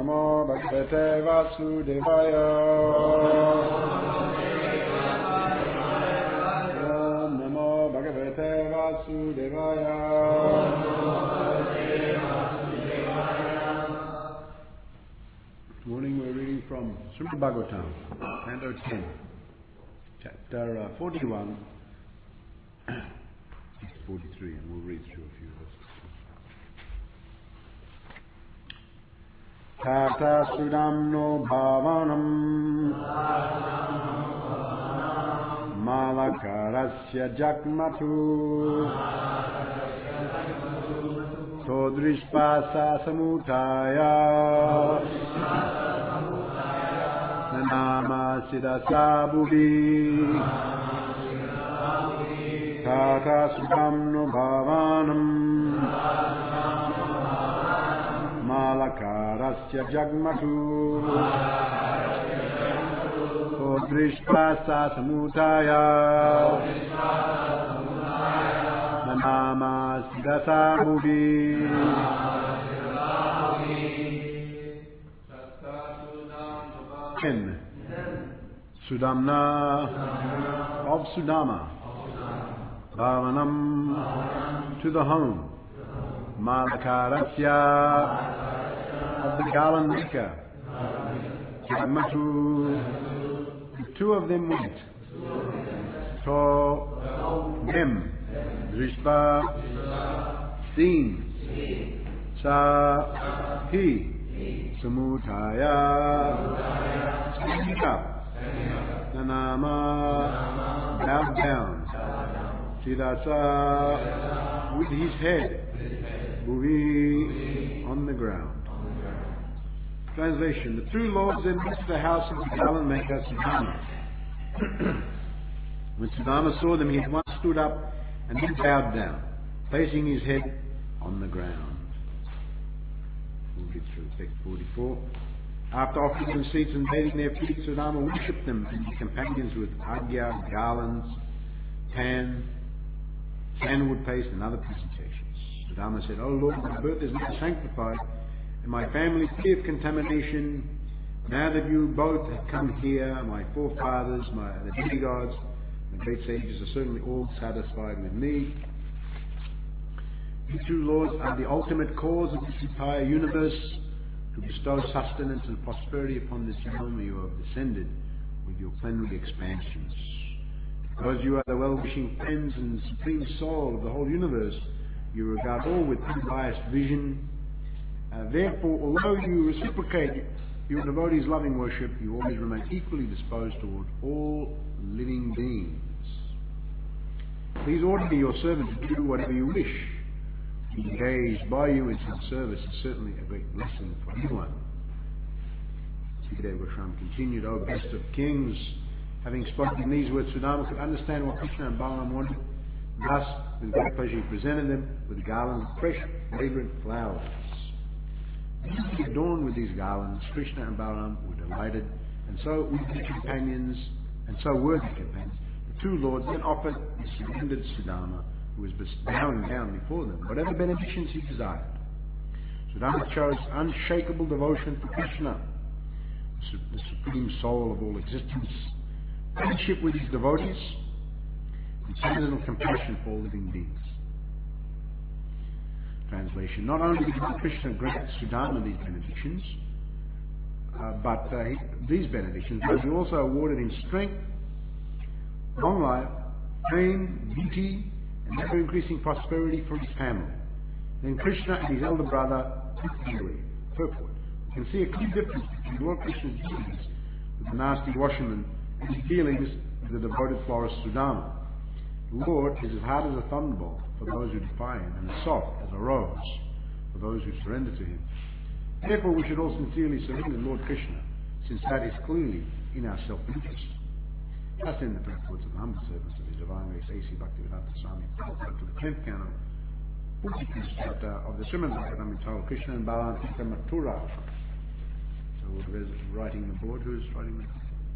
Namo Bhagavate Vasudevaya. Om Namo Bhagavate Vasudevaya. This morning we're reading from Srimad Bhagavatam, Canto 10, Chapter 41, 43, and we'll read through a few verses. Tata Sudamno Bhavanam Malakarasya Jakmatu Todrishpasa Samutaya Nanama Siddhasabuddhi Tata Sudamno Bhavanam Malakarasya Jagmatu Todrishpasa Samutaya Nanama Siddhasabuddhi. Ten. Sudamna of Sudama Bhavanam to the home. Malakarasya of the garland maker. Jagmatu, the two of them went. To them, Drishpa, seen. Sa, he. Samutaya, standing up. Nanama, bowed down. Siddhasa, with his head. Bhuvi, on the ground. Translation. The two lords then went to the house of the garland maker Sudama. When Sudama saw them, he at once stood up and then bowed down, placing his head on the ground. We'll get through text 44. After offering them seats and bathing their feet, Sudama worshipped them and his companions with agya, garlands, pan, sandalwood paste, and other presentations. Sudama said, O Lord, my birth is now sanctified, and my family free of contamination. Now that you both have come here, my forefathers, the demigods, the great sages are certainly all satisfied with me. You two lords are the ultimate cause of this entire universe. To bestow sustenance and prosperity upon this realm, you have descended with your plenary expansions. Because you are the well-wishing friends and supreme soul of the whole universe, you regard all with unbiased vision. Therefore, although you reciprocate your devotees' loving worship, you always remain equally disposed toward all living beings. Please order me, your servant, to do whatever you wish. To be engaged by you in some service is certainly a great blessing for anyone. Sukadeva Goswami continued, O best of kings, having spoken these words, Sudama could understand what Krishna and Balaram wanted. Thus, with great pleasure, he presented them with garlands of fresh, fragrant flowers. Beautifully adorned with these garlands, Krishna and Balaram were delighted, and so were the companions. The two lords then offered the surrendered Sudama, who was bowing down before them, whatever benedictions he desired. Sudama chose unshakable devotion for Krishna, the supreme soul of all existence, friendship with his devotees, and transcendental compassion for all living beings. Translation. Not only did Krishna grant Sudama these benedictions, but he also awarded him strength, long life, fame, beauty, and ever-increasing prosperity for his family. Then Krishna and his elder brother took the purport. You can see a clear difference between Lord Krishna's dealings with the nasty washerman and his dealings with the devoted florist Sudama. The Lord is as hard as a thunderbolt for those who defy him, and as soft as a rose for those who surrender to him. Therefore we should all sincerely surrender to Lord Krishna, since that is clearly in our self-interest. Thus in the purports of the humble servants of His Divine Grace A.C. Bhaktivedanta Swami Prabhupada to the 10th canto, 45th chapter of the Srimad Bhagavatam entitled Krishna and Balaram Tika Mathura. So we're writing the board. Who's writing the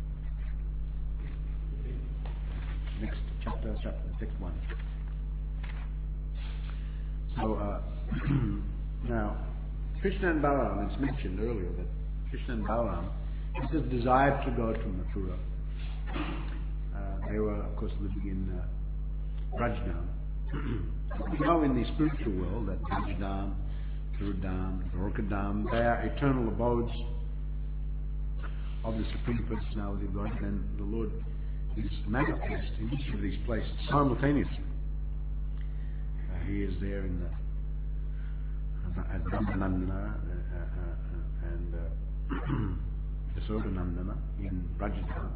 next chapter, text 1. So now Krishna and Balaram, it's mentioned earlier that Krishna and Balaram just desired to go to Mathura. They were, of course, living in Brajdam. We know in the spiritual world that Brajdam, Thurudam, Dwarkadam, they are eternal abodes of the Supreme Personality of God, and the Lord is manifest in each of these places simultaneously. He is there in the at Nandana and Yashodanandana in Brajdam,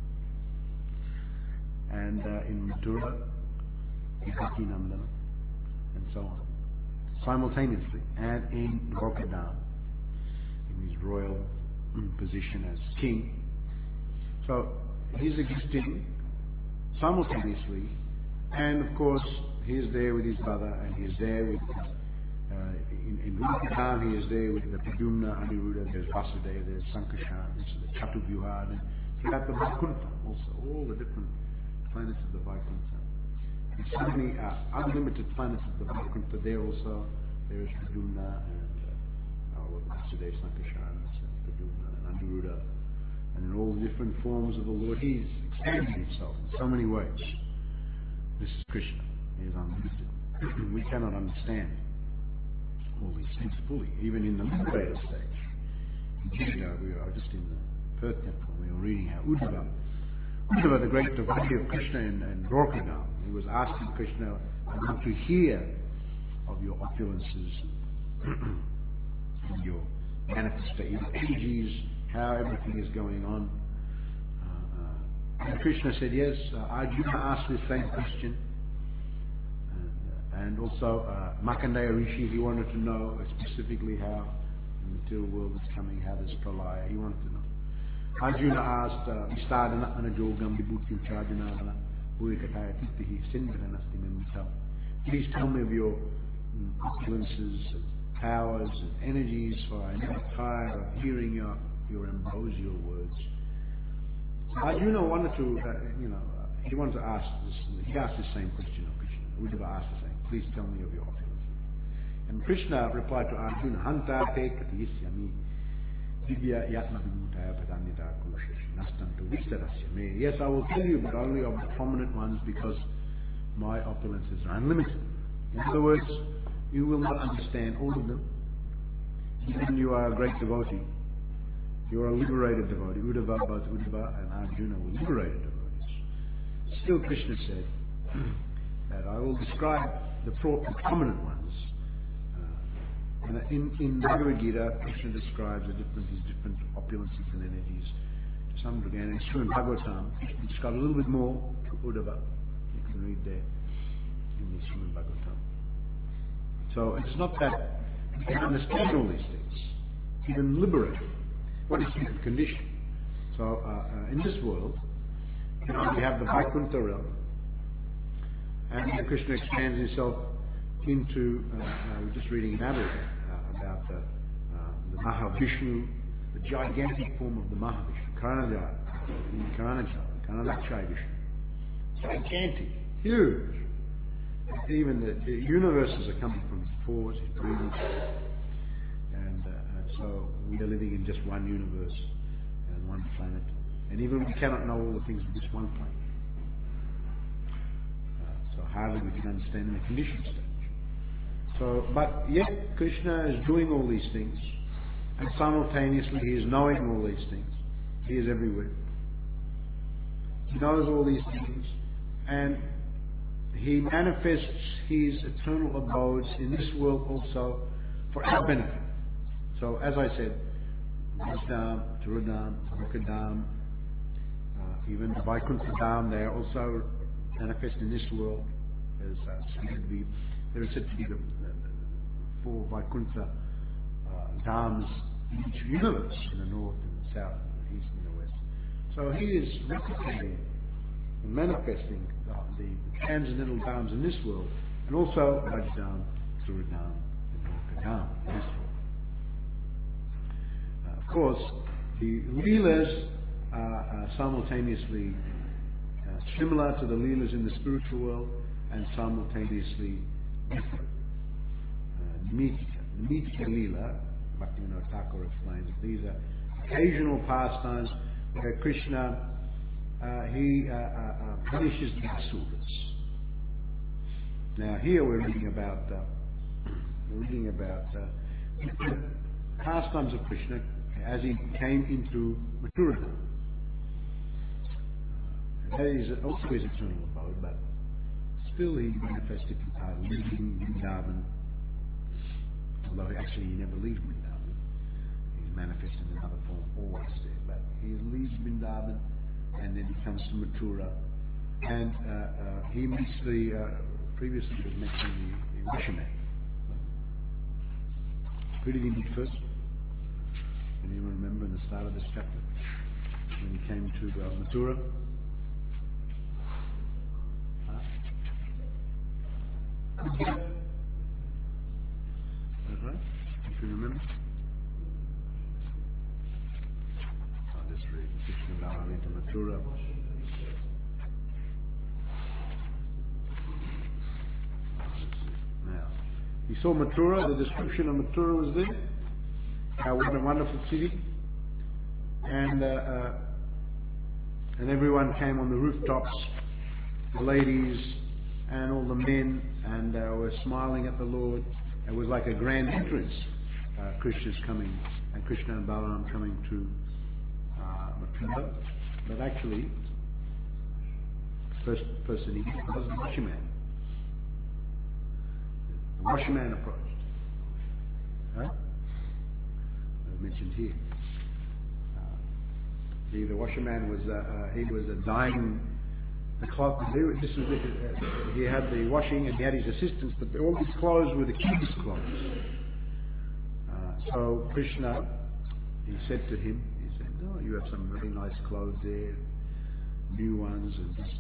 and in Mathura, in Nandana, and so on, simultaneously, and in Dwarkadam, in his royal position as king. So he's existing simultaneously, and of course he is there with his brother, and he is there with in Dwarkadam he is there with the Pradyumna, Aniruddha, there's Vasudeva, there's Sankarshan, there's the Chatuvyuha, and throughout the Vaikuntha also, all the different planets of the Vaikuntha. And so many unlimited planets of the Vaikuntha there also. There is Pradyumna and Vasudeva, Sankarshan, Pradyumna, and Aniruddha, and in all the different forms of the Lord, He is expanding Himself in so many ways. This is Krishna. He is unlimited. We cannot understand all these things fully, even in the liberated stage. Indeed, we are just in the Perth Temple, we were reading how Uddhava, the great devotee of Krishna in Dwarkadam, he was asking Krishna, I want to hear of your opulences, and your manifestation, energies, how everything is going on. And Krishna said, yes, Arjuna asked this same question. And also Markandeya Rishi, he wanted to know specifically how the material world is coming, how there's pralaya, he wanted to know. Arjuna asked, Vistadana anajogam vibhutim chadinadana bhurikataya tittihi sindhanasti memita. Please tell me of your opulences, powers, and energies, for I never tire of hearing your ambrosial words. Arjuna wanted to, he wanted to ask this, he asked the same question of Krishna. Uddhava asked the same. Please tell me of your opulences. And Krishna replied to Arjuna, Hanta te katiyisyami divya yatma vimutaya padanyata kurushashi nastantu vistarasya me. Yes, I will tell you, but only of the prominent ones, because my opulences are unlimited. In other words, you will not understand all of them. Even you are a great devotee. You are a liberated devotee. Uddhava, both Uddhava and Arjuna were liberated devotees. Still Krishna said that I will describe the prominent ones. And in Bhagavad Gita, Krishna describes these different opulences and energies to some degree. And in Bhagavatam, Krishna describes a little bit more to Uddhava. You can read there in the Srimad Bhagavatam. So it's not that we can understand all these things, even liberate what is human condition. So in this world, we have the Vaikuntha realm, and Krishna expands himself into, we're just reading in Abhidhamma about the Mahavishnu, the gigantic form of the Mahavishnu, Karanachai Vishnu. Gigantic, huge. Even the universes are coming from his pores, his breathing. And so we are living in just one universe and one planet. And even we cannot know all the things of this one planet. So hardly we can understand in the conditioned stage. So, but yet Krishna is doing all these things, and simultaneously he is knowing all these things. He is everywhere. He knows all these things, and he manifests his eternal abodes in this world also for our benefit. So, as I said, Brajdam, Thurudam, Dwarkadam, even the Vaikuntha Dham, they are also manifest in this world. There is said to be the four Vaikuntha Dhams in each universe, in the north, in the south, in the east, and the west. So he is replicating and manifesting the transcendental Dhams in this world, and also Brajdam, Thurudam, and Dwarkadam in this world. Of course, the Leelas are simultaneously similar to the Leelas in the spiritual world, and simultaneously different. Nimitika Leela Bhaktivinoda Thakur explains that these are occasional pastimes where Krishna he punishes the asuras. Now here we're reading about the pastimes of Krishna as he came into Mathura. That is also his eternal abode, but still he manifested leaving Vrindavan, although actually he never leaves Vrindavan. He's manifested in another form always there, but he leaves Vrindavan and then he comes to Mathura, and he meets previously was mentioned the washerman. Who did he meet first? Can anyone remember in the start of this chapter when he came to Mathura? That's right. If you remember. I'll just read Krishna Balaram into Mathura. Now, he saw Mathura, the description of Mathura was there. How what a wonderful city. And everyone came on the rooftops, the ladies and all the men, and were smiling at the Lord. It was like a grand entrance. Krishna's coming, and Krishna and Balaram coming to Mathura. But actually, the first person he met was the washerman. The washerman approached. Right? As mentioned here. The washerman was he was dyeing the cloth. He had the washing and he had his assistants, but all his clothes were the king's clothes. So Krishna, he said to him, he said, "Oh, you have some very nice clothes there, new ones and just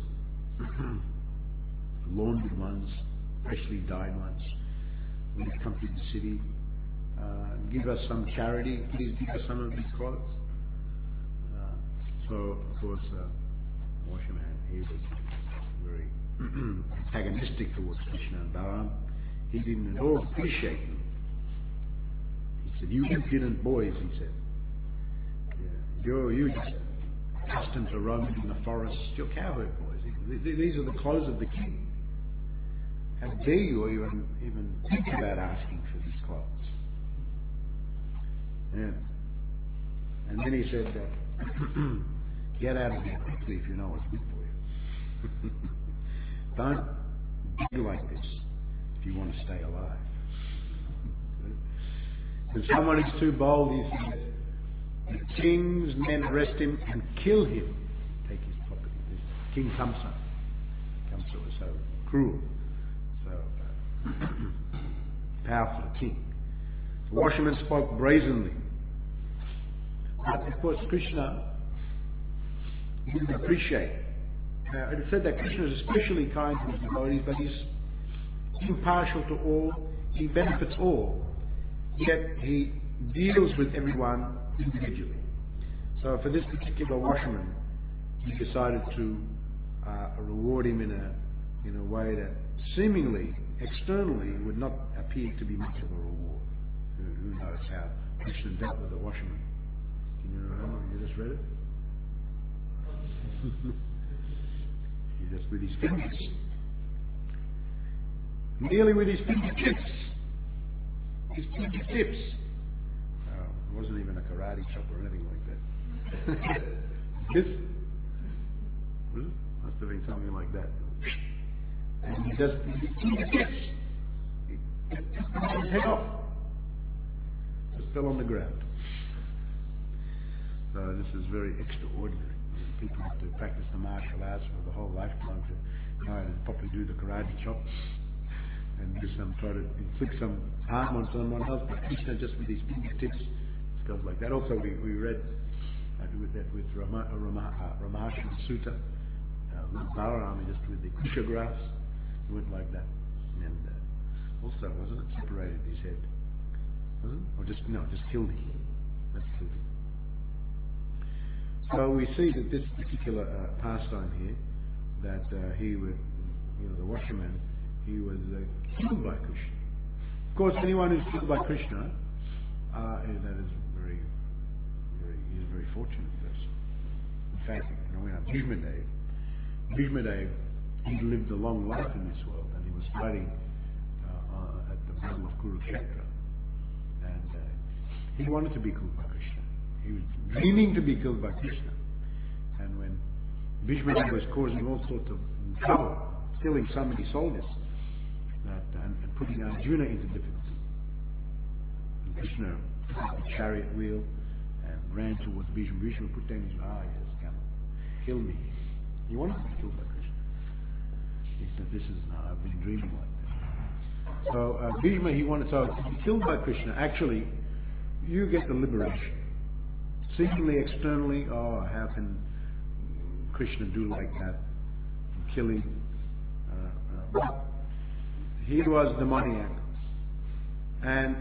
laundered ones, freshly dyed ones. When you come to the city, give us some charity. Please give us some of these clothes." So, of course, the washerman, he was very antagonistic towards Krishna and Balaram. He didn't at all appreciate them. He said, "You impudent boys," he said. You're just accustomed to roaming in the forests. You're cowherd boys. These are the clothes of the king. How dare you even think about asking for these clothes? Yeah. And then he said, "Get out of here quickly if you know what's good for you. Don't be like this if you want to stay alive." If someone is too bold, he said, the king's men arrest him and kill him, take his property. This King Kamsa. Kamsa was so cruel, so powerful a king. The washerman spoke brazenly. But of course Krishna didn't appreciate. It is said that Krishna is especially kind to his devotees, but he's impartial to all, he benefits all, yet he deals with everyone individually. So for this particular washerman, he decided to reward him in a way that seemingly, externally, would not appear to be much of a reward. Who knows how Krishna dealt with the washerman? Can you remember? You just read it? He just with his fingers. Merely with his fingertips. His fingertips. It wasn't even a karate chop or anything like that. This must have been something like that. And he just with his fingertips. He took his head off. Just fell on the ground. So this is very extraordinary. People have to practice the martial arts for the whole lifetime to know and properly do the karate chop and try to inflict some harm on someone else. But Krishna just with his fingertips goes like that. Also, we read with Ramashan Sutta, Balaram just with the kusha grass, he went like that, and also wasn't it separated his head? Wasn't it? Or just killed him. That's killed him. So we see that this particular pastime here, that he was, the washerman, he was killed by Krishna. Of course, anyone who's killed by Krishna that is he's a very fortunate person. In fact, Bhishma Dev, he lived a long life in this world, and he was fighting at the battle of Kurukshetra, and he wanted to be killed by Krishna. He was dreaming to be killed by Krishna, and when Bhishma Dev was causing all sorts of trouble, killing so many soldiers, and putting Arjuna into difficulty, and Krishna took up the chariot wheel and ran towards Bhishma. Bhishma put down his yes, come, kill me. He wanted to be killed by Krishna. He said, I've been dreaming like that. So Bhishma, he wanted to be killed by Krishna. Actually, you get the liberation. Seemingly, externally, how can Krishna do like that? Killing. But he was demoniac. And,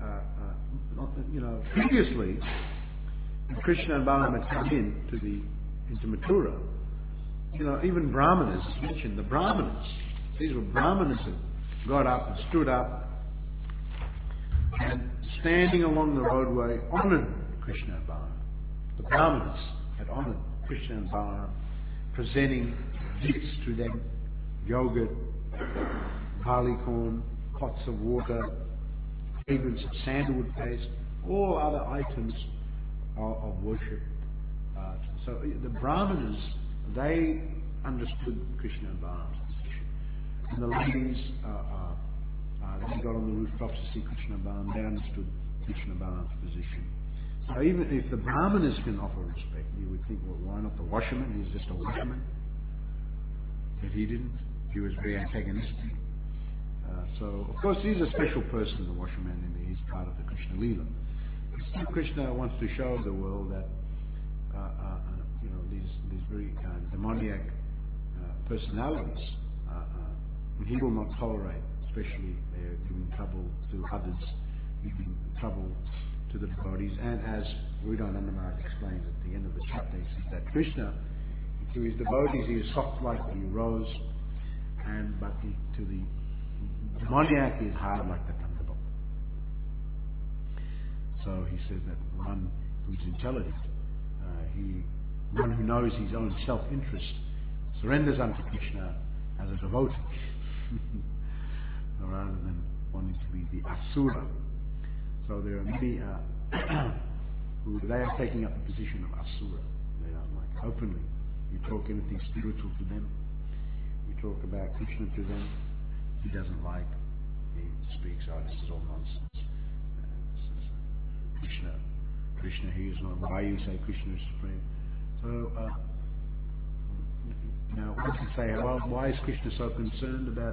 previously, Krishna and Balaram had come into Mathura. Even Brahmanas mentioned, the Brahmanas. These were Brahmanas that got up and stood up and standing along the roadway honoured Krishna and Balaram. The Brahmanas had honoured Krishna and Balaram, presenting gifts to them, yogurt, barley corn, pots of water, fragrance of sandalwood paste, all other items of worship. So the Brahmanas, they understood Krishna and Balaram's position. And the ladies, they got on the rooftops to see Krishna and Balaram, they understood Krishna and Balaram's position. So even if the Brahmanas can offer respect, you would think, well, why not the washerman? He's just a washerman. But he didn't. He was very antagonistic. So, of course, he's a special person, the washerman, and he's part of the Krishna Leela. Still, Krishna wants to show the world that, these very demoniac personalities, he will not tolerate, especially giving trouble to others, giving trouble to the devotees. And as Uddhava Maharaj explains at the end of the chapter, he says that Krishna, to his devotees, he is soft like the rose, but to the demoniac, he is hard like the thunderbolt. So he says that one who is intelligent, one who knows his own self-interest, surrenders unto Krishna as a devotee, rather than wanting to be the asura. So there are many who they are taking up the position of asura. They don't like openly. You talk anything spiritual to them, you talk about Krishna to them, he doesn't like. He speaks, this is all nonsense. Krishna, he is not. Why you say Krishna is supreme? So now one can say, well, why is Krishna so concerned about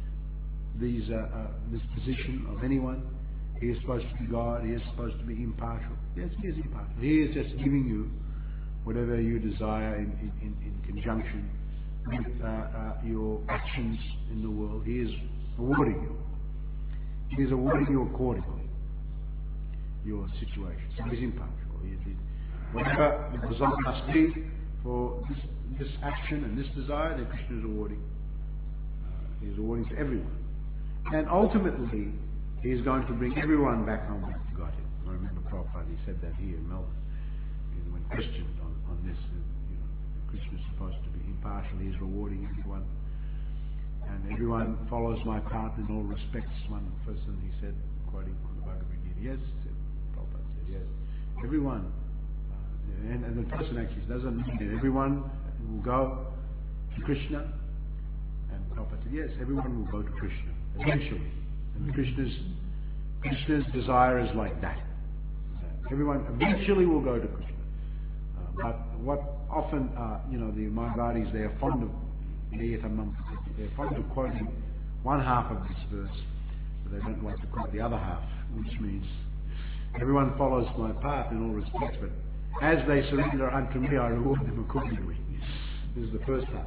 this position of anyone? He is supposed to be God. He is supposed to be impartial. Yes, he is impartial. He is just giving you whatever you desire in conjunction with your actions in the world. He is awarding you. He is awarding you accordingly your situation. So he is impartial. Whatever the result must be for this action and this desire, then Krishna is awarding. He is awarding to everyone. And ultimately, he is going to bring everyone back home to Godhead. I remember Prabhupada, he said that here in Melbourne. When questioned on this, Krishna is supposed to be impartial, he is rewarding everyone. And everyone follows my path in all respects. One person, he said, quoting from the Bhagavad Gita, yes, Prabhupada said, yes. Everyone, and the person actually doesn't mean that everyone will go to Krishna. And Prabhupada said, yes, everyone will go to Krishna, eventually. And Krishna's desire is like that. Everyone eventually will go to Krishna. But what often, the Mayavadis, they are fond of they're fond of quoting one half of this verse, but they don't like to quote the other half, which means everyone follows my path in all respects, but as they surrender unto me, I reward them accordingly. This is the first half.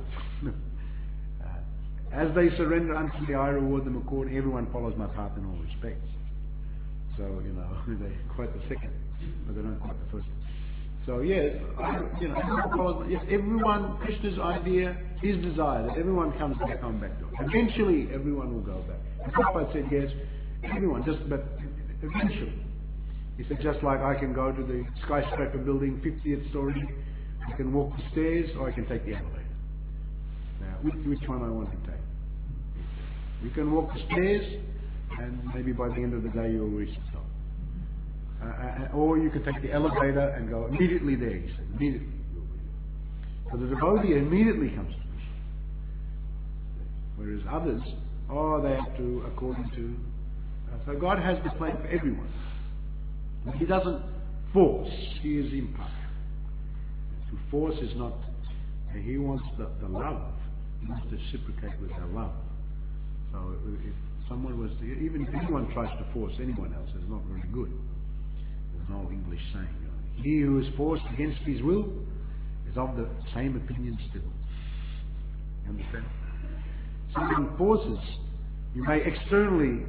As they surrender unto me, I reward them accordingly. Everyone follows my path in all respects. So, they quote the second, but they don't quote the first. So, yes, everyone, Krishna's idea, his desire, that everyone comes back home back to him. Eventually, everyone will go back. And Prabhupada said, yes, everyone, but eventually. He said, just like I can go to the skyscraper building, 50th story, I can walk the stairs, or I can take the elevator. Now, which one I want to take? You can walk the stairs, and maybe by the end of the day you'll reach the top. Or you can take the elevator and go immediately there, he said. Immediately you'll be there. So the devotee immediately comes to Krishna. Whereas others, they have to, according to... so God has the plan for everyone. He doesn't force, He is impartial. To force is not... He wants the love. He wants to reciprocate with our love. So if someone was to... Even if anyone tries to force anyone else, it's not very good. There's an old English saying, he who is forced against his will is of the same opinion still. You understand? Someone forces, you may externally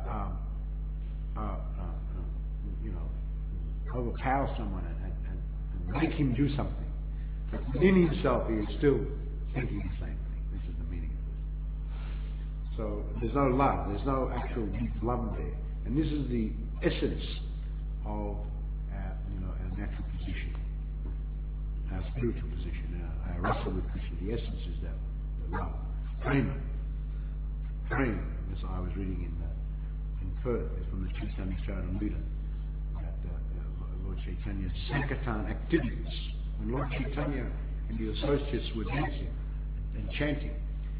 overpower someone and make him do something. But within himself he is still thinking the same thing. This is the meaning of it. So there's no love, there's no actual deep love there. And this is the essence of our natural position, our spiritual position, our wrestle with Krishna. The essence is that the love. Prema. As I was reading in Perth, it's from the Chaitanya Charitamrita, that Lord Chaitanya's Sankirtan activities. When Lord Chaitanya and the associates were dancing and chanting,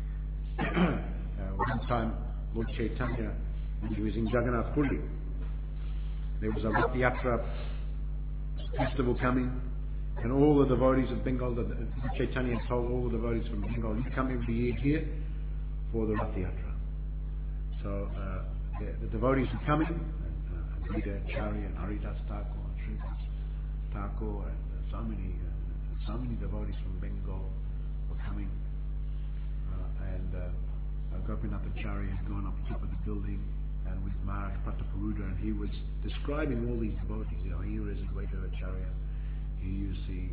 one time Lord Chaitanya, when he was in Jagannath Puri, there was a Rath Yatra festival coming, and all the devotees of Bengal, Chaitanya told all the devotees from Bengal, you come every year here for the Rath Yatra. So the devotees were coming, and Rita Acharya and Haridas Thakur and Srinivas Thakur and so many devotees from Bengal were coming, and Gopinath Acharya had gone up top of the building and with Maharaj Prataparudra, and he was describing all these devotees. Here is Advaita Acharya, here you see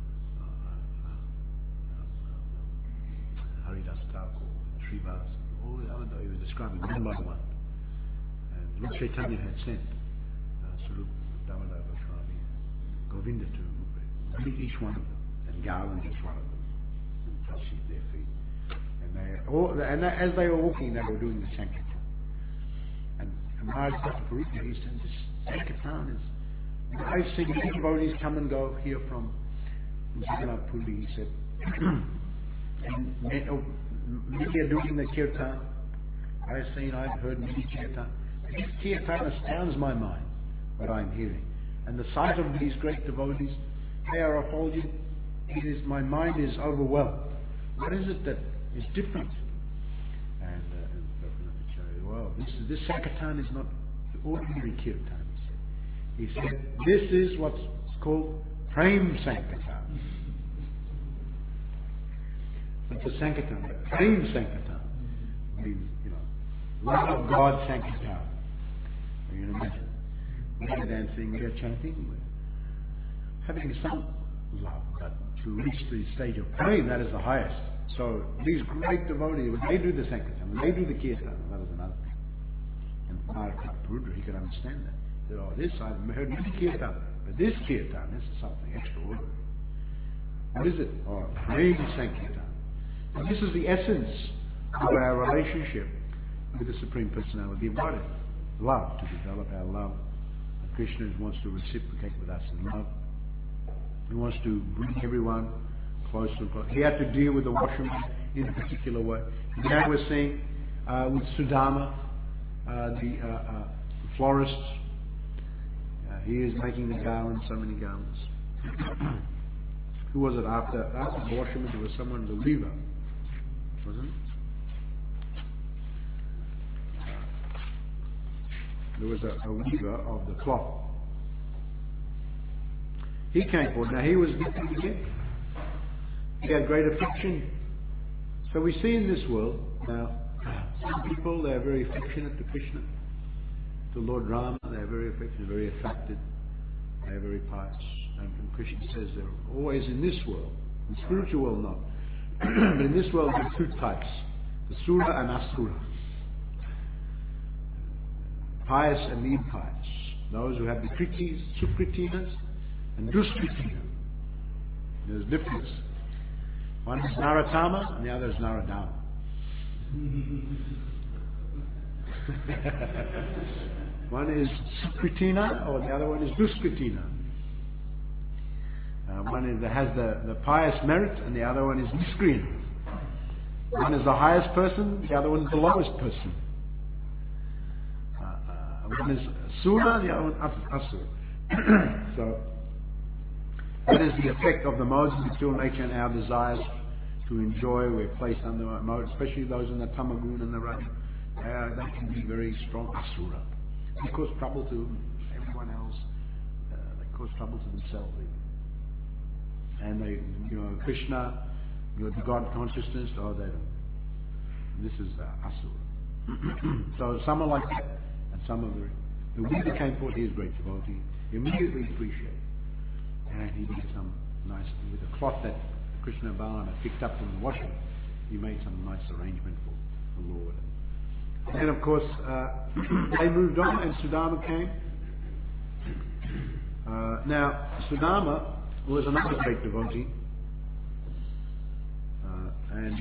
Haridas Thakur, Srivas, all the other he was describing one by one. And Lord Chaitanya had sent Swarup Damodar Goswami, Govinda to meet each one of them and garland each one of them and touch their feet. And as they were walking, they were doing the Sankirtan. And Maharaj Prataparudra, he said, this Sankirtan is... I've seen many devotees come and go here from Jagannath Puri, he said. And many are doing the Kirtan. I've heard many Kirtan. This Kirtan astounds my mind, what I'm hearing. And the sight of these great devotees, they are effulgent. My mind is overwhelmed. What is it that is different? And well, this Sankirtan is not the ordinary Kirtan, he said. This is what's called Prem Sankirtan. But the Sankirtan, the Prem Sankirtan, means, love of God Sankirtan. You can imagine. We are dancing, we are chanting, we're having some love, but to reach the stage of Prem, that is the highest. So these great devotees, when they do the Sankirtan, when they do the Kirtan, that is another thing. And Maharaj Prataparudra, he could understand that. He said, I've heard many Kirtan, but this Kirtan, this is something extraordinary. What is it? Prem Sankirtan. And this is the essence of our relationship with the Supreme Personality of Godhead. Love, to develop our love. And Krishna wants to reciprocate with us in love. He wants to bring everyone closer and closer. He had to deal with the washerman in a particular way. Now we're seeing with Sudama, the florist, he is making the garlands, so many garlands. Who was it after the washerman? There was someone, the weaver, wasn't it? There was a weaver of the cloth. He came forward. Now he was different again. He had great affection. So we see in this world now, some people, they are very affectionate to Krishna, to Lord Rama. They are very affectionate, very attracted. They are very pious. And Krishna says they're always in this world. In the spiritual world, not. But in this world, there are two types: the Sura and Asura. Pious and the impious. those who have the kritis, sukritinas, and duskritina. There's a difference. One is Narottama and the other is Narodama. One is sukritina or the other one is duskritina. One is that has the pious merit and the other one is niskriya. One is the highest person, the other one is the lowest person. One is Sura, the other one Asura. So, that is the effect of the modes of material nature and our desires to enjoy. We're placed under a mode, especially those in the Tamagun and the Raja. They can be very strong Asura. They cause trouble to everyone else. They cause trouble to themselves even. And they, Krishna, the God consciousness, they don't. This is Asura. So some are like that. And some of the Buddha came forward, he is great devotee, immediately appreciated. And he did some nice, with a cloth that Krishna Balaram had picked up from the washing, he made some nice arrangement for the Lord. And then of course, they moved on and Sudama came. Now, Sudama was another great devotee. And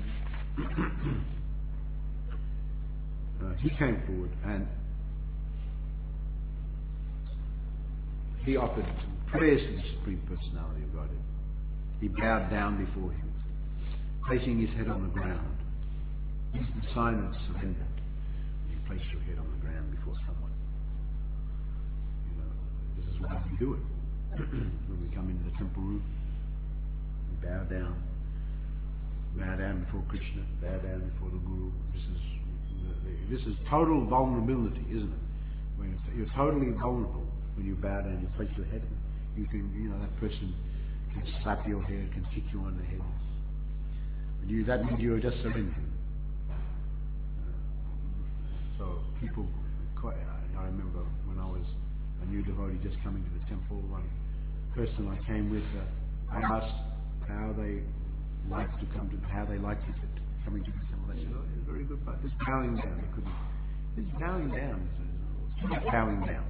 he came forward and he offered prayers to the Supreme Personality of Godhead. He bowed down before him, placing his head on the ground. This is the sign of surrender. You place your head on the ground before someone. This is why we do it. When we come into the temple room, we bow down before Krishna, bow down before the Guru. This is total vulnerability, isn't it? When you're totally vulnerable. When you bow down, you place your head, you can, that person can slap your hair, can kick you on the head. That means you're just surrendering. So people, I remember when I was a new devotee just coming to the temple, one person I came with, I asked how they liked to come to, how they liked it coming to the temple. They said, it's very good, but just bowing down. They couldn't. It's bowing down. Too much bowing down.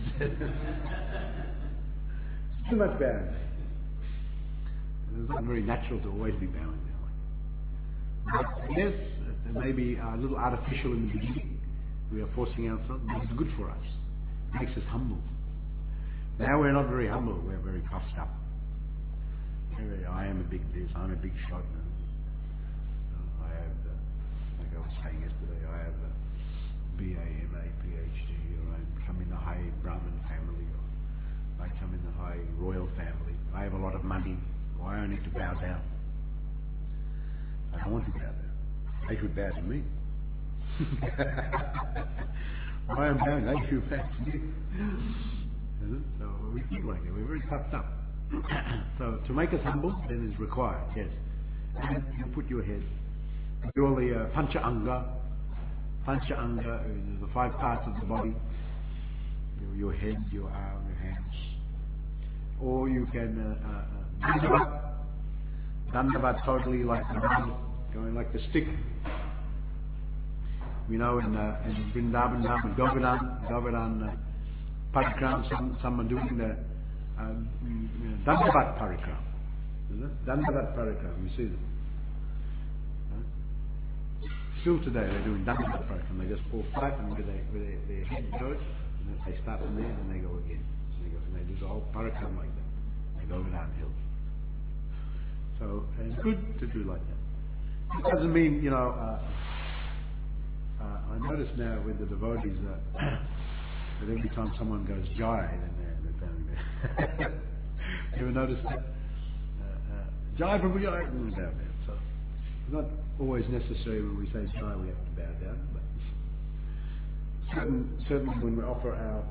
Too much bowing down. It's not very natural to always be bowing down. But yes, it may be a little artificial in the beginning. We are forcing ourselves, but it's good for us. It makes us humble. Now we're not very humble, we're very puffed up. I am a big this, I'm a big shot. I have, like I was saying yesterday, I have a BA, MA, PhD, or I come in the high Brahmin family, or I come in the high royal family. I have a lot of money. Why I need to bow down? I don't want to bow down. They should bow to me. Why I'm bowing? They should bow to me. So we feel like it. We're very puffed up. So to make us humble, then is required. Yes. And you put your head. Do all the Pancha Anga. Pancha Anga is the 5 parts of the body. Your head, your arm, your hands. Or you can Dandavat. Dandavat totally like the body, going like the stick. In Vrindavan, Govardhan Parikram, some are doing the Dandavat Parikram. Dandavat Parikram, you see them. Still today they're doing Dandavat Parikram. They just fall flat and where their head goes, and they start from there and they go again. And they do the whole Parikram like that. They go downhill. So it's good to do like that. It doesn't mean, I notice now with the devotees that every time someone goes Jai, then they're down there. You ever noticed that? Jai Prabhu Jai, down there. So it's not always necessary when we say Jai we have to bow down, but certainly when we offer our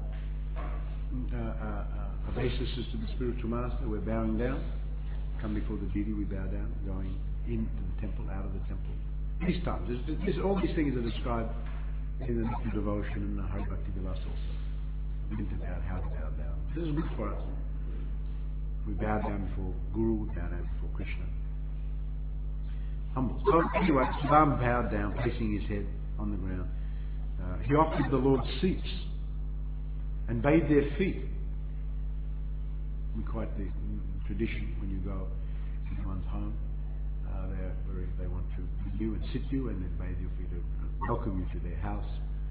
obeisances to the spiritual master, we're bowing down. Come before the deity, we bow down, going into the temple, out of the temple. These times, all these things are described in the Nitya Devotion and the Hari Bhakti Vilas also. About how to bow down. This is good for us. We bow down before Guru, we bow down before Krishna. Humble. So anyway, Sudama bowed down, placing his head on the ground. He offered the Lord seats and bathe their feet. Quite the tradition when you go to one's home. They want to meet you and sit you and then bathe your feet and welcome you to their house.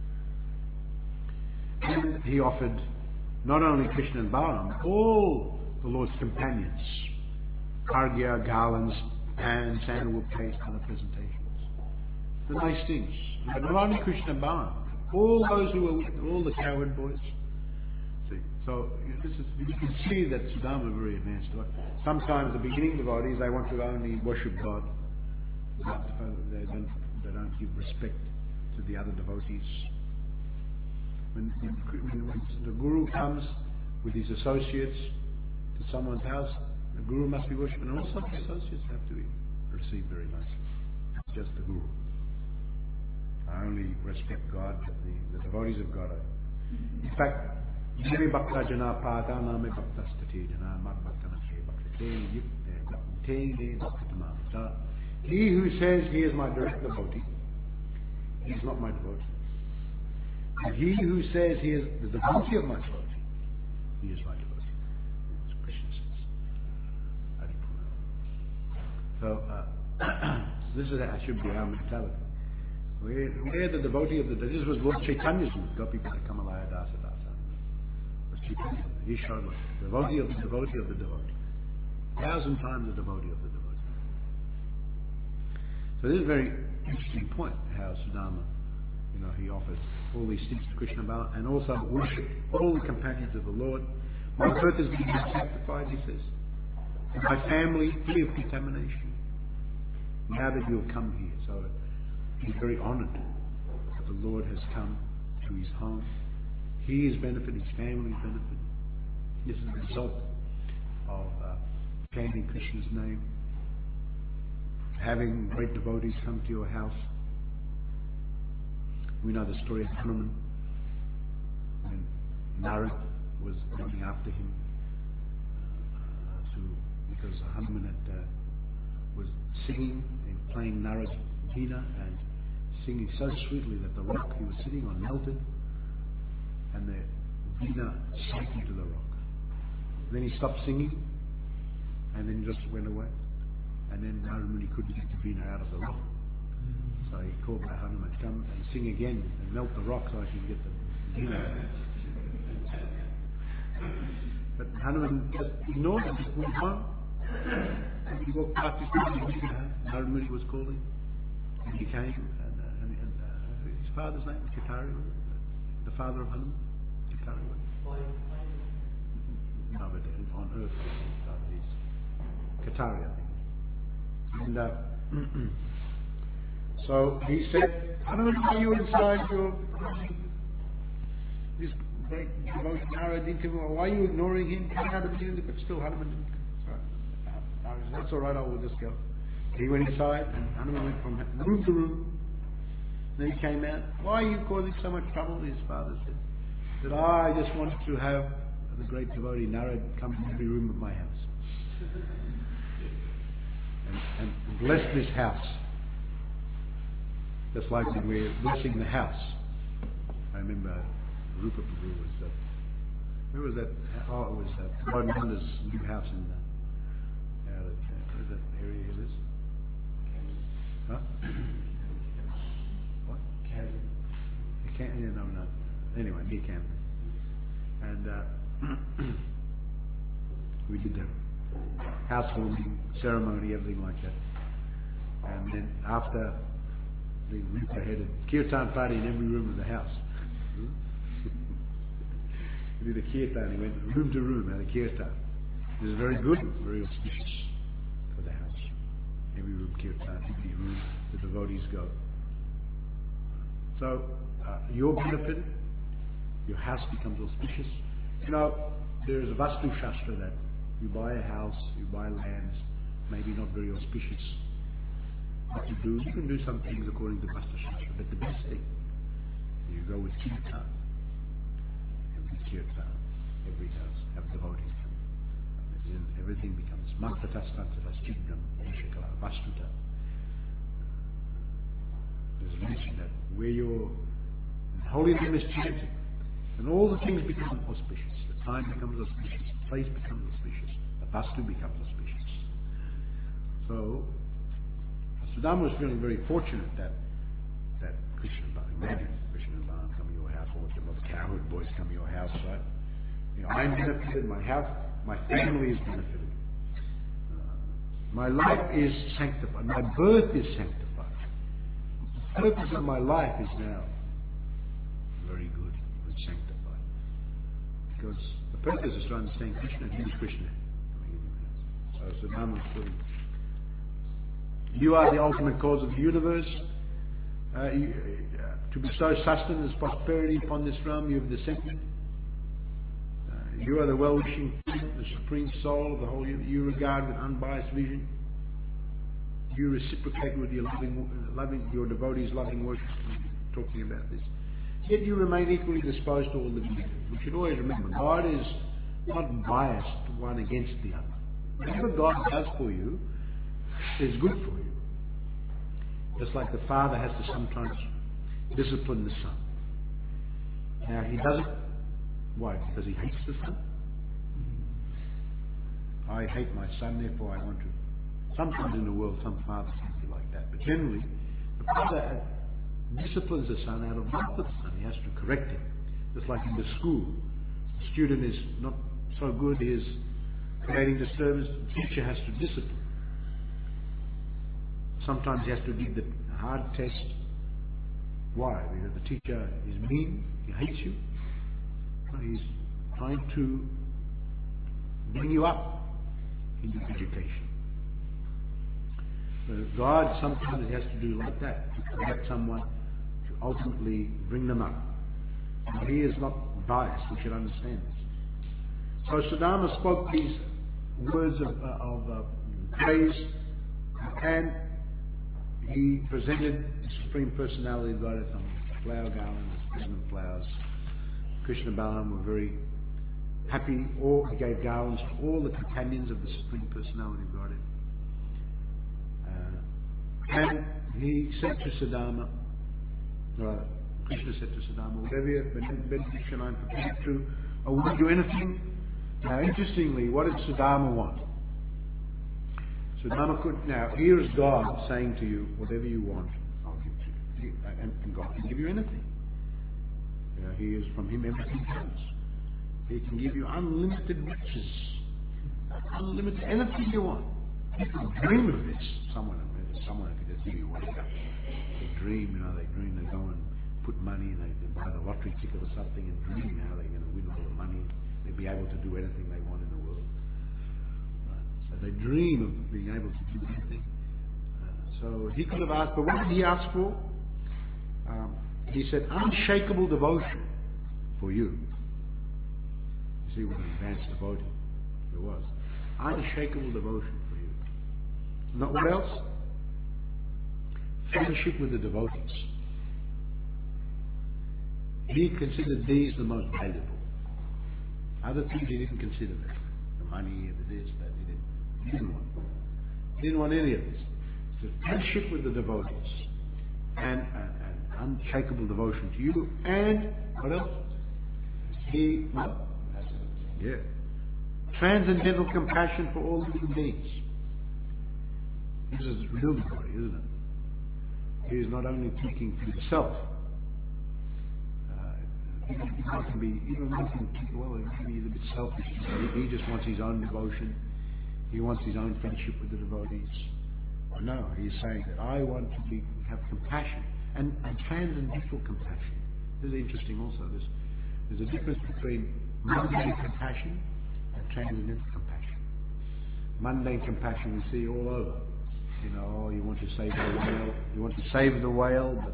And he offered not only Krishna and Balaram, all the Lord's companions, Kargya, garlands, and sandalwood paste, other presentations. The nice things. But not only Krishna and Balaram, all those who were with all the cowherd boys. So you can see that Sudama very advanced. Sometimes the beginning devotees, they want to only worship God. They don't give respect to the other devotees. When the Guru comes with his associates to someone's house, the Guru must be worshipped, and also the associates have to be received very nicely. Not just the Guru. I only respect God, but the devotees of God. In fact, he who says he is my direct devotee, he is not my devotee. And he who says he is the devotee of my devotee, he is my devotee. As Krishna says. So this is should be our mentality. We're the devotee of the devotee. This was Lord Chaitanya's mood. Gopipata Kamalaya Dasa Dasa. He showed us the devotee of the devotee of the devotee. 1,000 times the devotee of the devotee. So this is a very interesting point, how Sudama, he offered all these things to Krishna Balaram and also worshipped all the companions of the Lord. My birth has been sanctified, he says. And my family free of contamination. Now that you have come here. So he's very honoured that the Lord has come to his home. He is benefited, his family is benefited. This is the result of chanting Krishna's name, having great devotees come to your house. We know the story of Hanuman, when Narad was looking after him, because Hanuman was singing and playing Narad's Veena and singing so sweetly that the rock he was sitting on melted and the Veena sank into the rock. Then he stopped singing and then just went away. And then Hanuman, he couldn't get the Veena out of the rock. So he called by Hanuman, come and sing again and melt the rock so I can get the Veena out. But Hanuman just ignored it, just went home. And he walked past his father, Hanuman was calling. And he came, and his father's name was Katari, was it? The father of Hanuman? Katari, was it? No, but on earth, he's Katari, I think. And so he said, Hanuman, are you inside your this great devotion? Narad didn't come. Why are you ignoring him? Come out of the beginning, but still Hanuman didn't come. That's all right, I will just go. He went inside, and Hanuman went from room to room. Then he came out. Why are you causing so much trouble? His father said, I just wanted to have the great devotee Narad come to every room of my house and bless this house. Just like when we're blessing the house. I remember Rupa Prabhu was where was that? Oh, it was Lord Nanda's new house in where's that area he lives? Huh? What? Camden. No. Anyway, near Camden. And we did the housewarming ceremony, everything like that. And then after, the Rupa had a kirtan party in every room of the house. He did a kirtan. He went room to room, had a kirtan. It was very good, very auspicious for the house. Every room kirtan, every room the devotees go. So, you're benefited, your house becomes auspicious. There is a Vastu Shastra that you buy a house, you buy lands, maybe not very auspicious. What you do, you can do some things according to Vastu Shastra, but the best thing, you go with kirtan. Kirtan, every house, have devotees come. Everything becomes Mantatas Tantatas Chidnam Shikala Vastuta. There's mention that where your holy name is chanted, And all the things become auspicious. The time becomes auspicious. The place becomes auspicious. The vastu becomes auspicious. So, Sudama was feeling very fortunate that Krishna, imagine Krishna and Balaram come to your house, or the cowherd boys come to your house, right? You know, I'm benefited, my house, my family is benefited. My life is sanctified. My birth is sanctified. The purpose of my life is now very good and sanctified. Because the purpose is to understand Krishna, and He is Krishna. So Sudama was feeling, you are the ultimate cause of the universe. To bestow sustenance, prosperity upon this realm, you have descended. You are the well-wishing, the supreme soul of the whole universe. You regard with unbiased vision. You reciprocate with your your devotees' loving worship. Talking about this. Yet you remain equally disposed to all living beings. We should always remember, God is not biased one against the other. Whatever God does for you is good for you. Just like the father has to sometimes discipline the son. Now he does it. Why? Because he hates the son? I hate my son, therefore I want to. Sometimes in the world some fathers can be like that. But generally, the father disciplines the son out of love for the son. He has to correct him. Just like in the school. The student is not so good, he is creating disturbance. The teacher has to discipline. Sometimes he has to give the hard test. Why? Because the teacher is mean, he hates you. He's trying to bring you up in your education. So God sometimes has to do like that, to correct someone, to ultimately bring them up. And He is not biased, we should understand this. So Sudama spoke these words of praise, and he presented the Supreme Personality of God on flower garlands, present flowers. Krishna and Balaram were very happy. He gave garlands to all the companions of the Supreme Personality of Godhead. And he said to Sudama, Krishna said to Sudama, whatever benediction I'm prepared to, I won't do anything. Now, interestingly, what did Sudama want? Sudama could, now, here is God saying to you, whatever you want, I'll give to you. And God can give you anything. He is, from Him everything comes. He can give you unlimited riches. Unlimited, anything you want. You can dream of this. Someone could just give you whatever. They dream, they go and put money, they buy the lottery ticket or something and dream how they're going to win all the money. They'll be able to do anything they want in the world. So they dream of being able to do anything. So he could have asked, but what did he ask for? He said, unshakable devotion for you. You see what an advanced devotee there was. Unshakable devotion for you. Not what else? Friendship with the devotees. He considered these the most valuable. Other things he didn't consider that. The money, the this, that he didn't want. He didn't want any of this. So friendship with the devotees. And unshakable devotion to you. And what else? Transcendental compassion for all living beings. This is real devotee, isn't it? He is not only thinking for himself. Even one can think, well, maybe he's a bit selfish. He just wants his own devotion. He wants his own friendship with the devotees. No, he's saying that I want to have compassion and transcendental compassion. This is interesting also. There's a difference between mundane compassion and transcendental compassion. Mundane compassion we see all over. You want to save the whale. You want to save the whale, but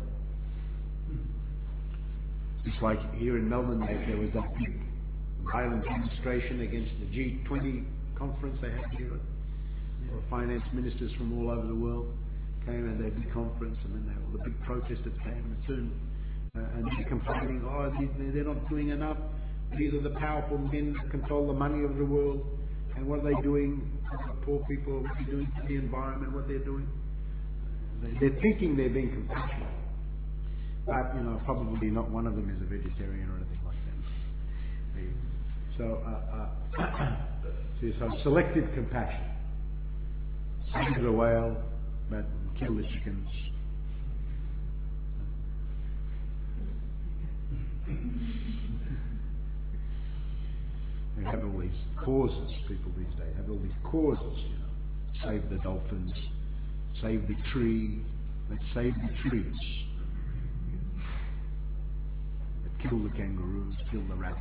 it's like here in Melbourne, there was that big violent demonstration against the G20 conference they had here. Finance ministers from all over the world came and they had a big conference, and then all the big protesters came and soon and they're complaining, they're not doing enough. These are the powerful men that control the money of the world, and what are they doing for the poor people? What they're doing to the environment? What they're doing? They're thinking they're being compassionate, but probably not one of them is a vegetarian or anything like that. So, so selective compassion. Save the whale, but kill the chickens. They have all these causes, people these days have all these causes, Save the dolphins, save the tree, let's save the trees. But kill the kangaroos, kill the rabbits.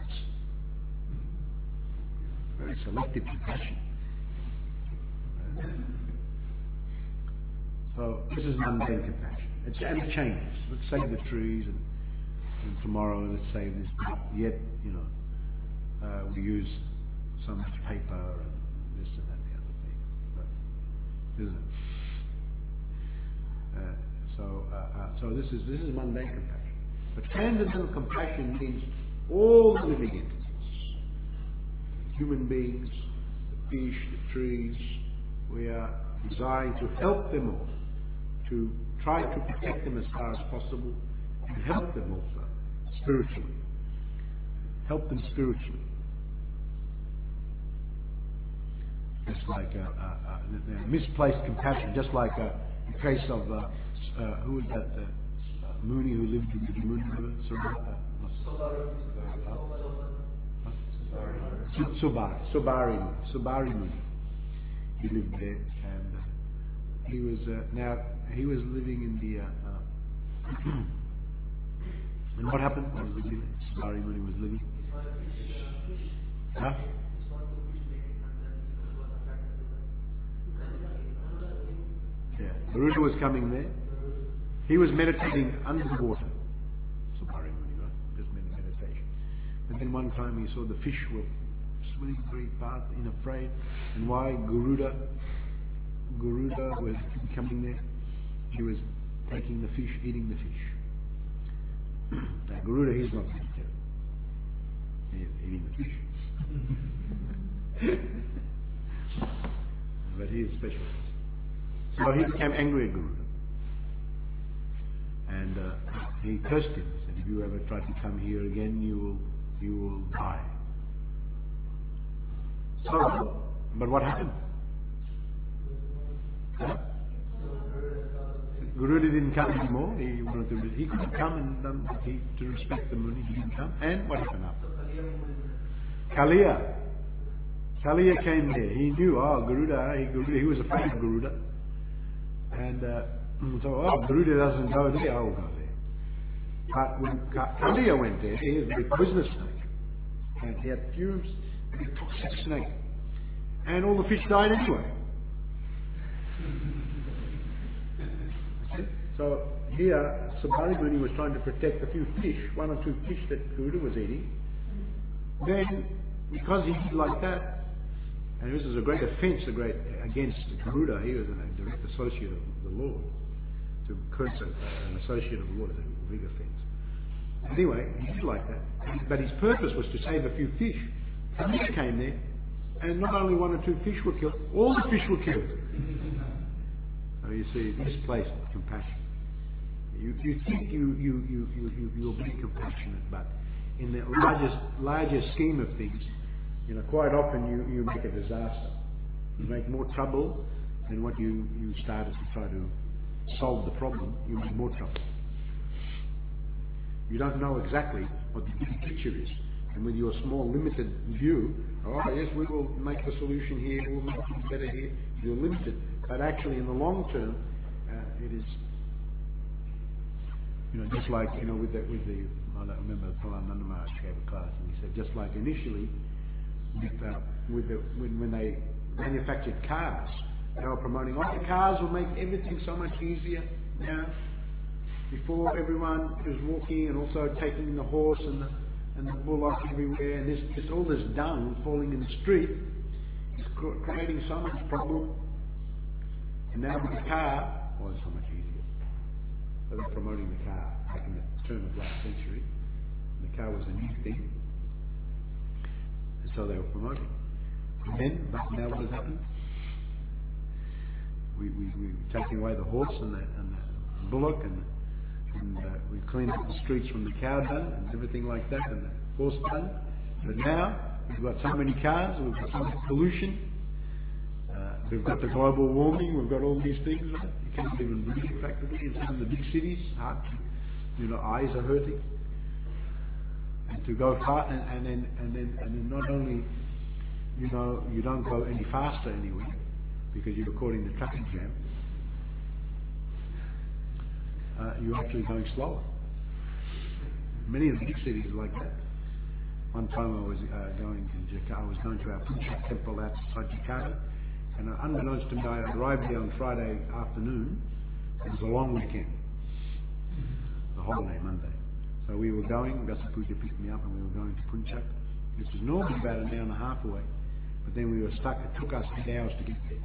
Very selective compassion. So this is mundane compassion. And it changes. Let's save the trees, and tomorrow let's save this. Yet, we use so much paper and this and that and the other thing. But, isn't it? So this is mundane compassion. But transcendental compassion means all the living entities, human beings, the fish, the trees. We are desiring to help them all, to try to protect them as far as possible, and help them also spiritually. Help them spiritually. Just like misplaced compassion, just like the case of who was that? Mooney who lived in the Mooney River? Subari Mooney. He lived there, and he was living in the. And what happened? Subari Mooney was living. Huh? Yeah, Garuda was coming there. He was meditating under the water. Subari Muni, right? Just meditation. And then one time he saw the fish were swimming very fast, afraid. And why? Garuda was coming there. He was taking the fish, eating the fish. Now Garuda, he's not vegetarian. He's eating the fish. But he is special. So he became angry at Garuda. And he cursed him. He said, if you ever try to come here again, you will die. So, but what happened? Huh? Garuda didn't come anymore. He could have come and done to respect the Muni. He didn't come. And what happened after? Kalia came there. He knew, Garuda, he was afraid of Garuda. And so, Garuda doesn't go there, I'll go there. But when Kalia went there, he was a very poisonous snake. And he had fumes, a very toxic snake. And all the fish died anyway. So here, Subari Muni was trying to protect a few fish, one or two fish that Garuda was eating. Then, because he did like that, and this is a great offence against Garuda, he was a direct associate of the Lord. To curse an associate of the Lord is a big offence. Anyway, he did like that. But his purpose was to save a few fish. And he came there, and not only one or two fish were killed, all the fish were killed. So you see, misplaced compassion. You think you're being compassionate, but in the larger scheme of things, quite often you make a disaster. You make more trouble than what you started to try to solve the problem. You make more trouble. You don't know exactly what the big picture is. And with your small, limited view, yes, we will make the solution here, we'll make things better here, you're limited. But actually, in the long term, it is, just like, I remember Pralananda Maharaj gave a class, and he said, just like initially, when they manufactured cars, they were promoting, the cars will make everything so much easier now. Before, everyone was walking and also taking the horse and the bullock everywhere, and this all this dung falling in the street is creating so much problem. And now with the car, it's so much easier. So they're promoting the car back in the turn of last century. And the car was a new thing. And so they were promoting. But now what has happened? We're taking away the horse and the bullock, and we clean up the streets from the cow dung and everything like that, and the horse dung. But now, we've got so many cars, we've got so much pollution, we've got the global warming, we've got all these things, right? You can't even breathe practically in some of the big cities, hard to, eyes are hurting. And to go far, and then not only, you don't go any faster anywhere, because you're caught in the traffic jam, you're actually going slower. Many of the big cities are like that. One time I was going to our Puncak temple outside Jakarta, and unbeknownst to me, I arrived there on Friday afternoon. It was a long weekend, the holiday, Monday. So we were going, Gasa Puja picked me up, and we were going to Puncak, which was normally about an hour and a half away, but then we were stuck. It took us 8 hours to get there.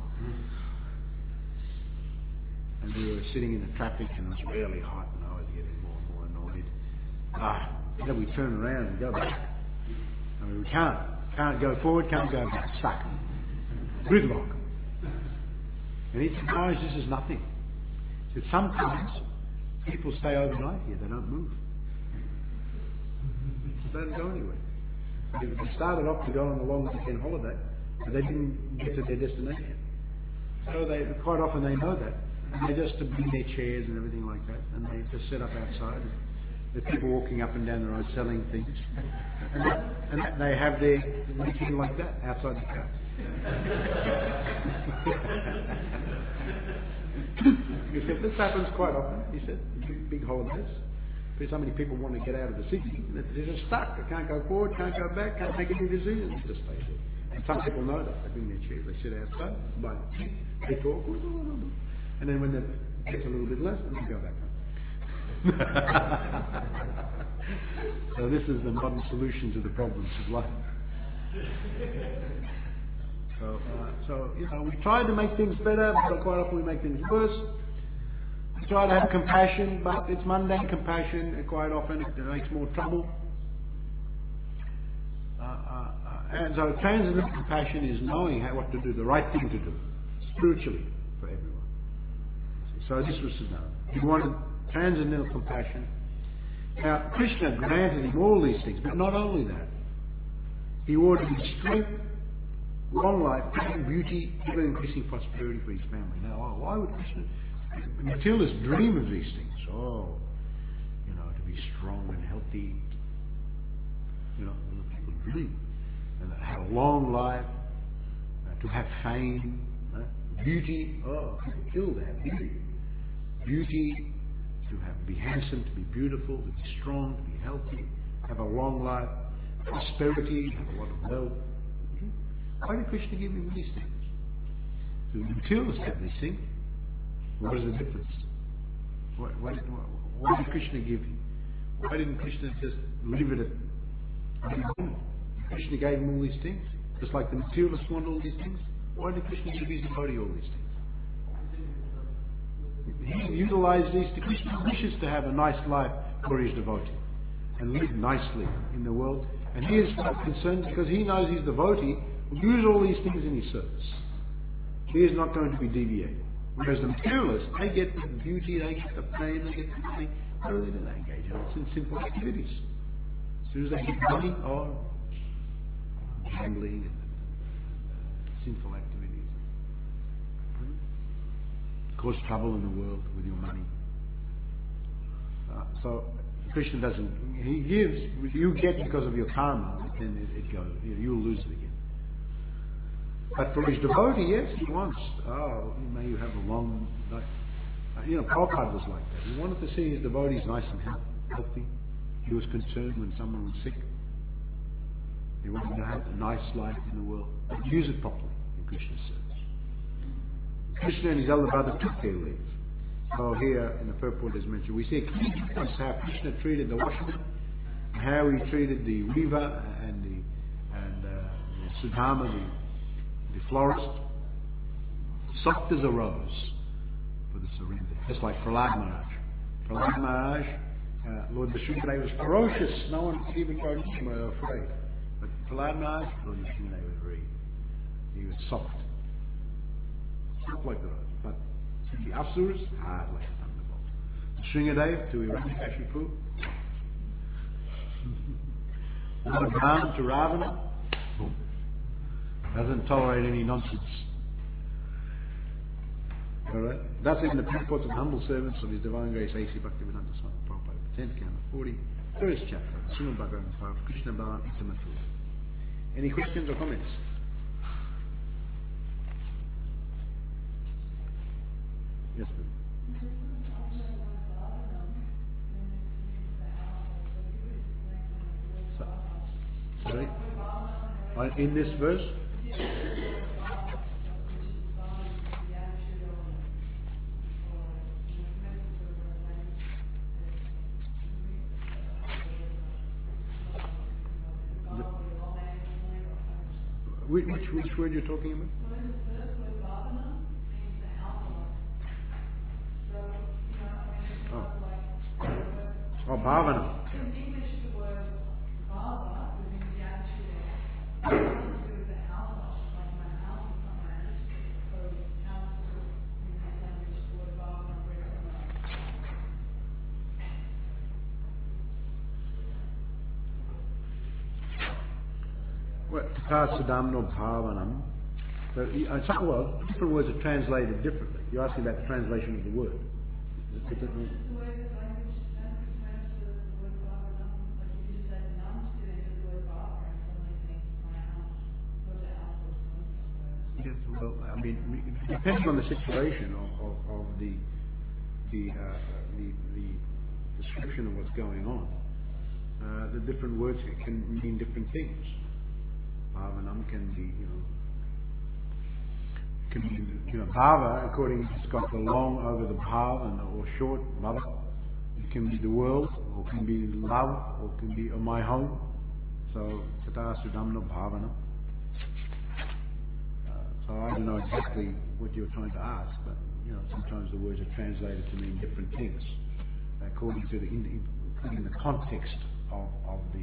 And we were sitting in the traffic, and it was really hot, and I was getting more and more annoyed. Then we turn around and go back. I mean, we can't go forward, can't go back, stuck. Gridlock. And he said, guys, this is nothing. He said, sometimes people stay overnight here, they don't move. They don't go anywhere. They started off to go on a long weekend holiday, but they didn't get to their destination. So quite often they know that. And they just bring their chairs and everything like that, and they just set up outside. There's people walking up and down the road selling things, and they have their meeting like that outside the car. He said, this happens quite often. He said, big holidays. So many people want to get out of the city. They're just stuck. They can't go forward, can't go back, can't make any decisions. They just stay there. And some people know that. They bring their chairs. They sit outside, they talk, and then when it gets a little bit less, then they go back home. So this is the modern solution to the problems of life. So we try to make things better, but quite often we make things worse. We try to have compassion, but it's mundane compassion, and quite often it makes more trouble. And so transcendental compassion is knowing what to do, the right thing to do, spiritually, for everyone. So this was Siddhartha. He wanted transcendental compassion. Now, Krishna granted him all these things, but not only that. He awarded him strength, long life, beauty, ever increasing prosperity for his family. Now, why would Krishna? Matilda's dream of these things. To be strong and healthy. People dream. And have a long life, to have fame, beauty. People kill to have beauty. Beauty, to be handsome, to be beautiful, to be strong, to be healthy, have a long life, prosperity, have a lot of wealth. Why did Krishna give him these things? The materialists have these things. What is the difference? Why did Krishna give him? Why didn't Krishna just leave it at what he wanted? Krishna gave him all these things, just like the materialists want all these things. Why did Krishna give his devotee all these things? He utilized these. Krishna wishes to have a nice life for his devotee and live nicely in the world. And he is not concerned because he knows his devotee will use all these things in his service. He is not going to be deviated. Whereas the materialists, they get the beauty, they get the fame, they get the money. What do they do? They engage in sinful activities. As soon as they get money, gambling and sinful activities. Cause trouble in the world with your money. So Krishna doesn't. He gives. You get because of your karma, but then it goes. You'll lose it again. But for his devotee, yes, he wants. May you have a long life. Prabhupada was like that. He wanted to see his devotees nice and healthy. He was concerned when someone was sick. He wanted to have a nice life in the world, but use it properly in Krishna's service. Krishna and his elder brother took their leave. So here in the purport is mentioned, we see a clear difference how Krishna treated the washerman, and how he treated the weaver and the Sudama, the florist, soft as a rose for the surrender. Just like Prahlad Maharaj. Prahlad Maharaj, Lord Nrsimhadev was ferocious. No one could even go near him, they were afraid. But Prahlad Maharaj, Lord Nrsimhadev was he was soft. Soft like the rose. But to the Asuras, hard like a thunderbolt. Nrsimhadev to Hiranyakashipu. Not bound to Ravana. Boom. Doesn't tolerate any nonsense. Alright? Thus in the purports and humble servants of His Divine Grace A.C. Bhaktivedanta Swami Prabhupada, 10th Canto, 41st chapter, Srimad Bhagavatam 5, Krishna Balaram Intimate Food. Any questions or comments? Yes, please. Sorry? In this verse? Which word you're talking about? Oh, bhavana. Tapasadamno bhavanam. So, different words are translated differently. You're asking about the translation of the word. Yes, well, I mean, depending on the situation of the description of what's going on, the different words can mean different things. Bhavanam can be, bhava, according to it's got the long over the bhav or short, mother. It can be the world, or it can be love, or it can be my home. So, tata sudamno bhavanam. So I don't know exactly what you're trying to ask, but sometimes the words are translated to mean different things according to including the context of the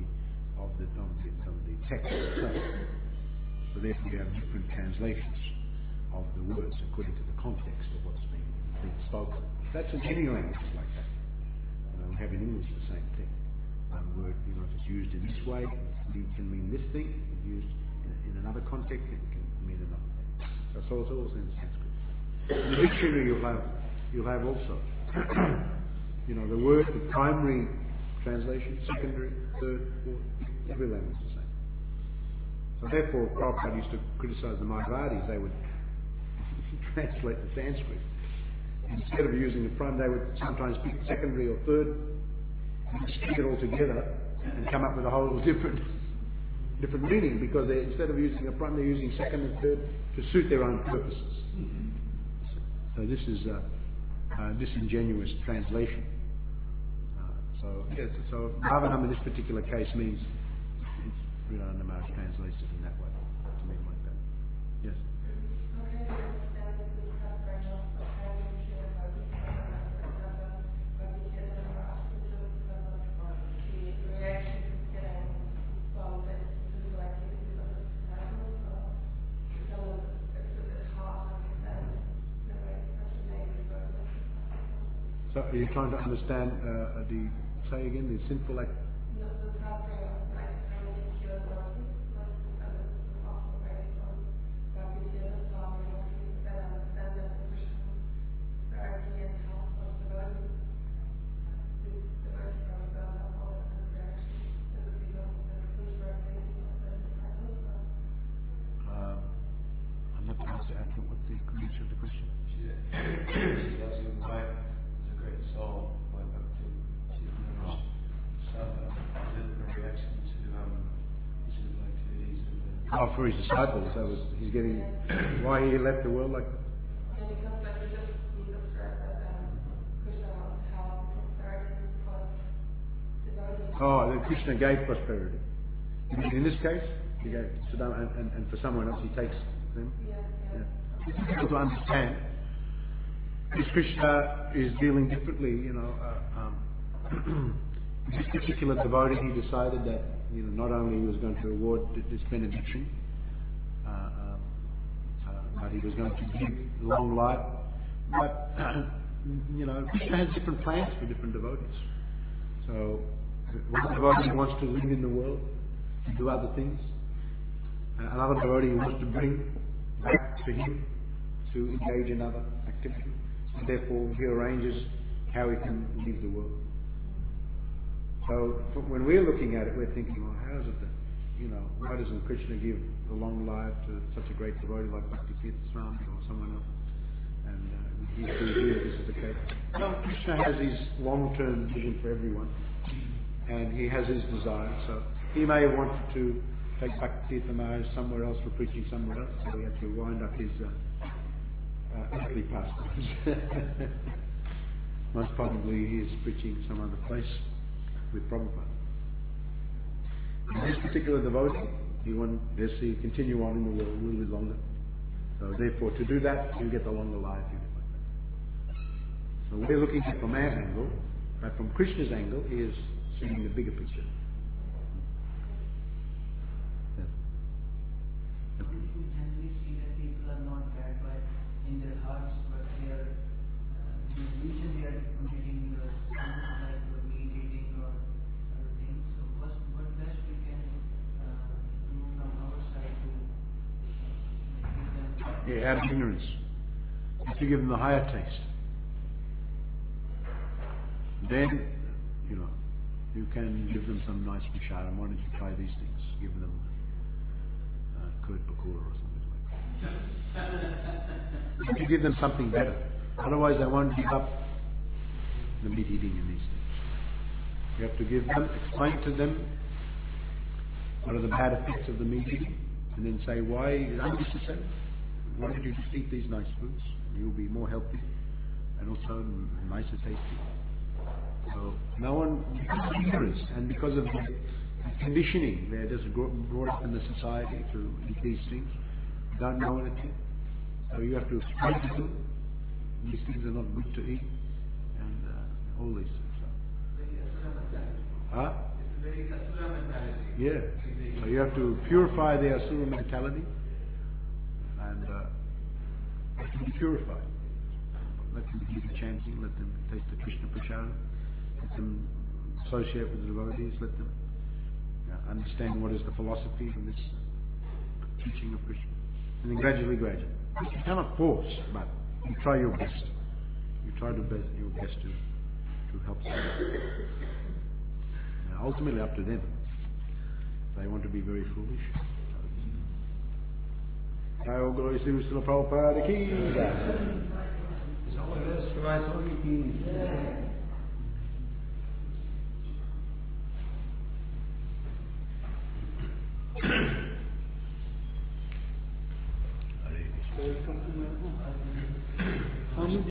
text itself. So therefore you have different translations of the words according to the context of what's being spoken. That's in any language like that. We have in English the same thing. One word, if it's used in this way, it can mean this thing. If used in another context, it can mean another thing. So it's all in Sanskrit. In the dictionary you'll have also the word, the primary translation, secondary, third, fourth, every language is the same. So therefore Prabhupada used to criticize the Mayavadis. They would translate the Sanskrit. Instead of using the prime, they would sometimes pick secondary or third and stick it all together and come up with a whole different meaning, because instead of using a prime, they're using second and third to suit their own purposes. So this is a disingenuous translation. So bhavanam in this particular case means Sridhar Maharaj translates it in that way, to mean like that. Yes. So are you trying to understand say again, the sinful act? I'm not asking what the nature of the question. She's asking why it's a great soul. For his disciples, he's getting why he left the world like that. Oh, that Krishna gave prosperity. In this case, he gave Sudama, and for someone else, he takes them. Yeah. It's difficult to understand. Because Krishna is dealing differently, This particular devotee, he decided that not only he was going to award this benediction, but he was going to give long life. But Krishna has different plans for different devotees. So one devotee wants to live in the world, to do other things. Another devotee wants to bring back to him to engage in other activity. And therefore, he arranges how he can leave the world. So, when we're looking at it, we're thinking, well, how is it that, why doesn't Krishna give a long life to such a great devotee like Bhaktivedanta Swami or someone else? And here this is the case. No, Krishna has his long-term vision for everyone, and he has his desire. So he may have wanted to take Bhaktivedanta Maharaj somewhere else for preaching somewhere else, so he had to wind up his earthly pastimes. Most probably he is preaching some other place with Prabhupada. And this particular devotee, he wanted to continue on in the world a little bit longer. So therefore, to do that, you get the longer life. You get like that. So we're looking at it from our angle, but from Krishna's angle, he is seeing the bigger picture. Can we see that people are not bad by in their hearts, but they are usually they are committing something like meat eating or other things. So what best we can do from our side to make them? Yeah, out of ignorance. You have to give them the higher taste. Then, you can give them some nice prashadam. Why don't you try these things? Give them curd pakora or something like that. You have to give them something better. Otherwise, they won't give up the meat eating and these things. You have to give them, explain to them what are the bad effects of the meat eating, and then say why it's unnecessary. Why don't you just eat these nice foods? You'll be more healthy and also nicer tasting. So no one, because of ignorance and because of the conditioning they're just brought up in the society to eat these things, don't know anything. So you have to explain to them these things are not good to eat and all these things. Huh? It's a very asura mentality. Yeah. So you have to purify their asura mentality and let them be purified. Let them do the chanting, let them taste the Krishna Prashad, let them associate with the devotees, let them understand what is the philosophy of this teaching of Krishna. And then gradually. You cannot force, but you try your best. You try your best to help them. Ultimately up to them. If they want to be very foolish. All glory to Srila Prabhupada ki jai. Hare Krishna.